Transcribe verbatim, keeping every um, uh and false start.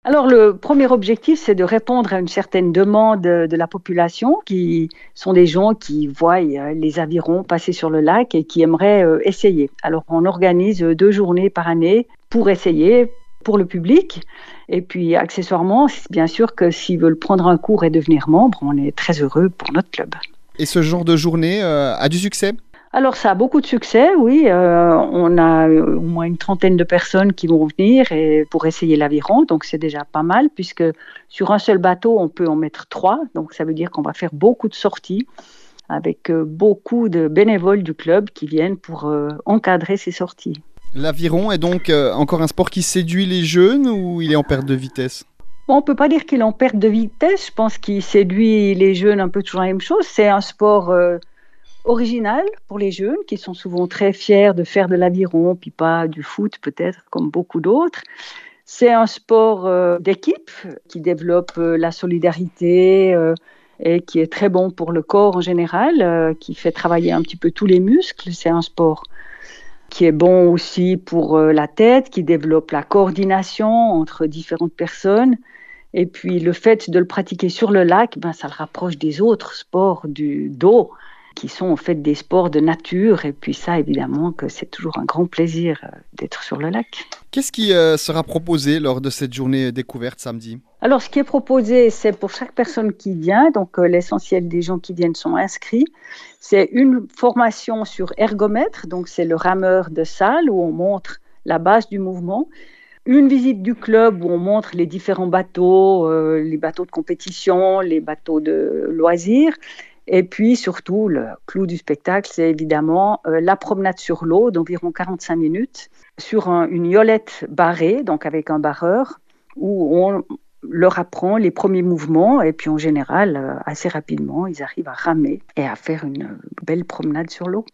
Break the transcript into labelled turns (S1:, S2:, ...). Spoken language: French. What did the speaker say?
S1: Alors, le premier objectif, c'est de répondre à une certaine demande euh, de la population, qui sont des gens qui voient euh, les avirons passer sur le lac et qui aimeraient euh, essayer. Alors, on organise euh, deux journées par année pour essayer, pour le public. Et puis, accessoirement, c'est bien sûr que s'ils veulent prendre un cours et devenir membre, on est très heureux pour notre club.
S2: Et ce genre de journée euh, a du succès?
S1: Alors, ça a beaucoup de succès, oui. Euh, on a euh, au moins une trentaine de personnes qui vont venir et pour essayer l'aviron, donc c'est déjà pas mal, puisque sur un seul bateau, on peut en mettre trois. Donc, ça veut dire qu'on va faire beaucoup de sorties avec euh, beaucoup de bénévoles du club qui viennent pour euh, encadrer ces sorties.
S2: L'aviron est donc euh, encore un sport qui séduit les jeunes ou il est en perte de vitesse?
S1: Bon, on ne peut pas dire qu'il est en perte de vitesse. Je pense qu'il séduit les jeunes un peu toujours la même chose. C'est un sport euh, original pour les jeunes qui sont souvent très fiers de faire de l'aviron, puis pas du foot peut-être comme beaucoup d'autres. C'est un sport euh, d'équipe qui développe euh, la solidarité euh, et qui est très bon pour le corps en général, euh, qui fait travailler un petit peu tous les muscles. C'est un sport qui est bon aussi pour euh, la tête, qui développe la coordination entre différentes personnes. Et puis le fait de le pratiquer sur le lac, ben, ça le rapproche des autres sports du d'eau, qui sont en fait des sports de nature. Et puis ça, évidemment, que c'est toujours un grand plaisir euh, d'être sur le lac.
S2: Qu'est-ce qui euh, sera proposé lors de cette journée découverte samedi?
S1: Alors, ce qui est proposé, c'est pour chaque personne qui vient, donc euh, l'essentiel des gens qui viennent sont inscrits, c'est une formation sur ergomètre, donc c'est le rameur de salle où on montre la base du mouvement. Une visite du club où on montre les différents bateaux, euh, les bateaux de compétition, les bateaux de loisirs. Et puis surtout, le clou du spectacle, c'est évidemment euh, la promenade sur l'eau d'environ quarante-cinq minutes sur un, une yolette barrée, donc avec un barreur, où on leur apprend les premiers mouvements. Et puis en général, euh, assez rapidement, ils arrivent à ramer et à faire une belle promenade sur l'eau.